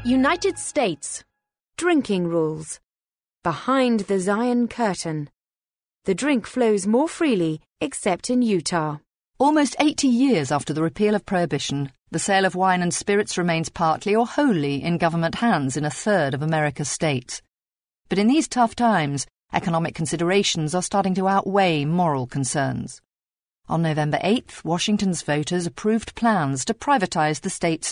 United States. Drinking rules. Behind the Zion curtain. The drink flows more freely, except in Utah. Almost 80 years after the repeal of Prohibition, the sale of wine and spirits remains partly or wholly in government hands in a third of America's states. But in these tough times, economic considerations are starting to outweigh moral concerns. On November 8th, Washington's voters approved plans to privatize the state's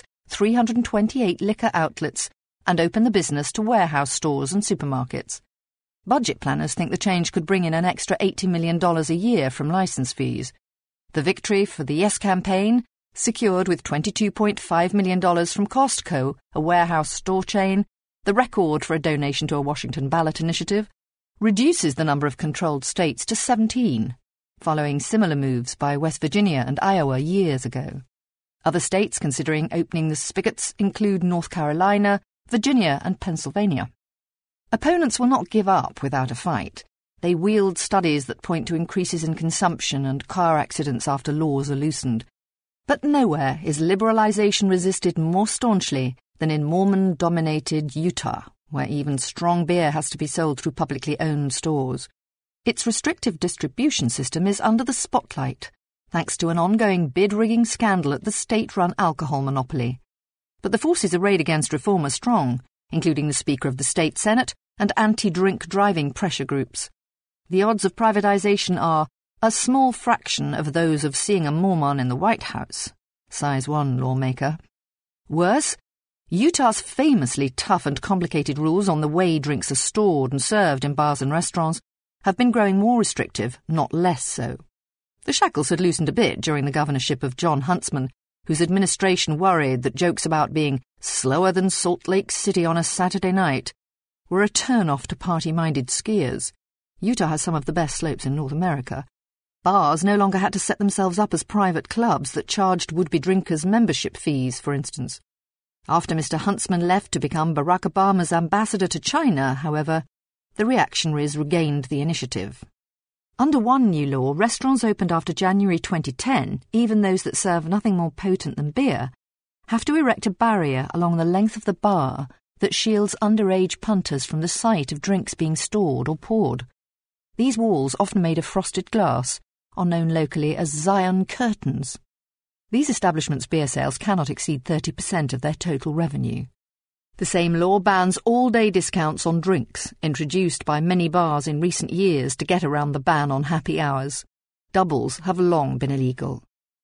328 liquor outlets and open the business to warehouse stores and supermarkets. Budget planners think the change could bring in an extra $80 million a year from license fees. The victory for the Yes campaign, secured with $22.5 million from Costco, a warehouse store chain, the record for a donation to a Washington ballot initiative, reduces the number of controlled states to 17, following similar moves by West Virginia and Iowa years ago. Other states considering opening the spigots include North Carolina, Virginia and Pennsylvania. Opponents will not give up without a fight. They wield studies that point to increases in consumption and car accidents after laws are loosened. But nowhere is liberalization resisted more staunchly than in Mormon-dominated Utah, where even strong beer has to be sold through publicly owned stores. Its restrictive distribution system is under the spotlight, thanks to an ongoing bid-rigging scandal at the state-run alcohol monopoly. But the forces arrayed against reform are strong, including the Speaker of the State Senate and anti-drink driving pressure groups. The odds of privatization are a small fraction of those of seeing a Mormon in the White House, sighs one lawmaker. Worse, Utah's famously tough and complicated rules on the way drinks are stored and served in bars and restaurants have been growing more restrictive, not less so. The shackles had loosened a bit during the governorship of John Huntsman, whose administration worried that jokes about being slower than Salt Lake City on a Saturday night were a turn-off to party-minded skiers. Utah has some of the best slopes in North America. Bars no longer had to set themselves up as private clubs that charged would-be drinkers membership fees, for instance. After Mr. Huntsman left to become Barack Obama's ambassador to China, however, the reactionaries regained the initiative. Under one new law, restaurants opened after January 2010, even those that serve nothing more potent than beer, have to erect a barrier along the length of the bar that shields underage punters from the sight of drinks being stored or poured. These walls, often made of frosted glass, are known locally as Zion curtains. These establishments' beer sales cannot exceed 30% of their total revenue. The same law bans all-day discounts on drinks, introduced by many bars in recent years to get around the ban on happy hours. Doubles have long been illegal.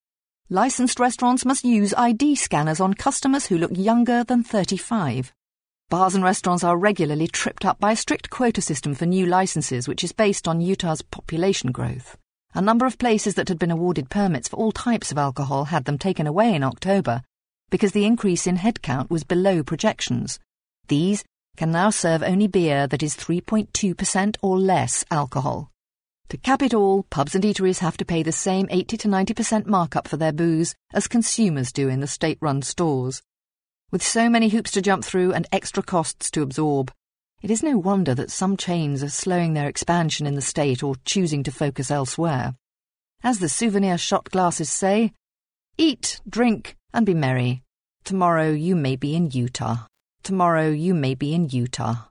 Licensed restaurants must use ID scanners on customers who look younger than 35. Bars and restaurants are regularly tripped up by a strict quota system for new licenses, which is based on Utah's population growth. A number of places that had been awarded permits for all types of alcohol had them taken away in October, because the increase in headcount was below projections. These can now serve only beer that is 3.2% or less alcohol. To cap it all, pubs and eateries have to pay the same 80 to 90% markup for their booze as consumers do in the state-run stores. With so many hoops to jump through and extra costs to absorb, it is no wonder that some chains are slowing their expansion in the state or choosing to focus elsewhere. As the souvenir shot glasses say, eat, drink, and be merry. Tomorrow you may be in Utah. Tomorrow you may be in Utah.